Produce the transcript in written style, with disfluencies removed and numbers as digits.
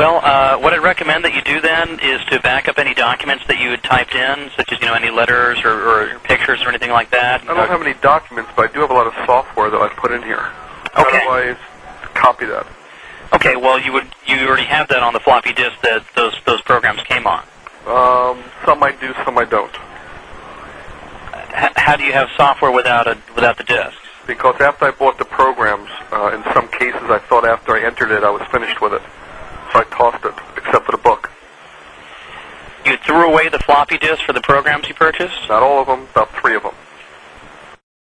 Well, what I'd recommend that you do then is to back up any documents that you had typed in, such as any letters or pictures or anything like that. I don't have any documents, but I do have a lot of software that I put in here. Okay. How do I copy that? Okay. Well, you already have that on the floppy disk that those programs came on. Some I do, some I don't. How do you have software without the disks? Because after I bought the programs, in some cases I thought after I entered it I was finished with it. So I tossed it, except for the book. You threw away the floppy disk for the programs you purchased? Not all of them, about 3 of them.